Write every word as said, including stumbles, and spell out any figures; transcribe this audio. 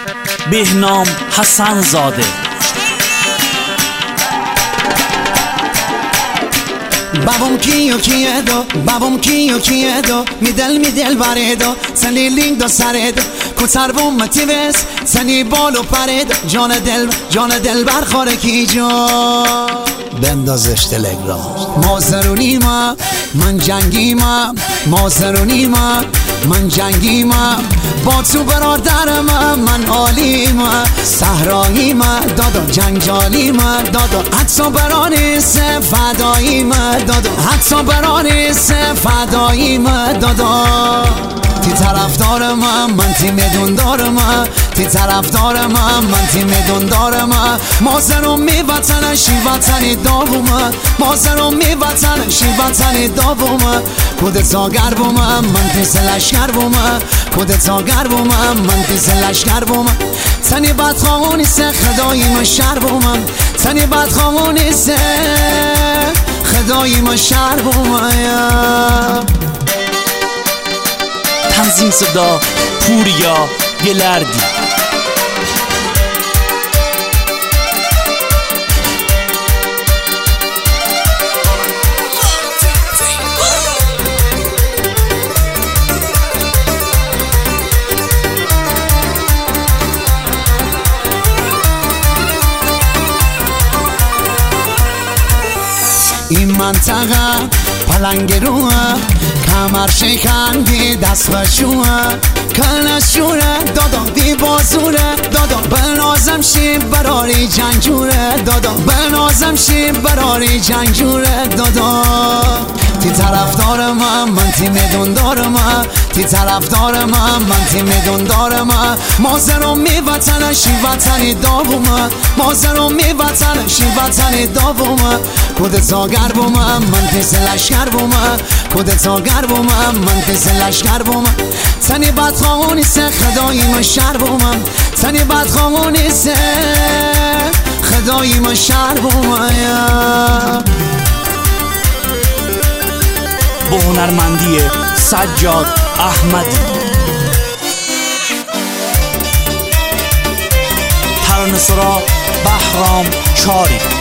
بهنام حسن زاده. Babam kiyo kiyedo, babam kiyo kiyedo, midel midel varedo, sani lindo saredo, kutsarbum matives, sani bolo paredo, جان دل جان دل برخوره کی جو بندازش تلگرام. ما زرونی ما من جنگی ما، ما زرونی ما من جنگی ما، با تو برادر ما من عالی ما، صحرایی ما دادا جنجالی ما دادا، حتی برانی سه فدایی ما دادا، حتی برانی سه فدایی ما دادا. تی طرفدار من من تیم دندار من، تی طرفدار من من تیم دندار من، مازرم می وطن شی وطنی داوم، مازرم می وطن شی وطنی داوم، کود ساگر بوم من پیس لشکر بوم، کود ساگر بوم من پیس لشکر بوم، تنی بد خواهونی سه خدایی ما شر بوم، تنی بد خواهونی سه خدایی ما شر بوم. تنظیم صدا پوریا گلردی. این منطقه پلنگ روه، کمر شکنگی دست بشوه، کلشوره دادا بی بازوره دادا، بنازم شی براری جنگجوره دادا، بنازم شی براری جنگجوره دادا. تی طرفدار من من تیم دندار من، تی طرفدار من من تیم دندار من، مازرم می وطن شی وطنی داوم، مازرم می وطن شی وطنی داوم، کود ساگر بوم من پیس لشکر بوم، کود ساگر بوم من پیس لشکر بوم، تنی بد خواهونی سه خدایی ما شر بوم، تنی بد خواهونی سه خدایی ما شر بوم. با هنرمندی سجاد احمدی. ترانه‌سرا بهرام چاری.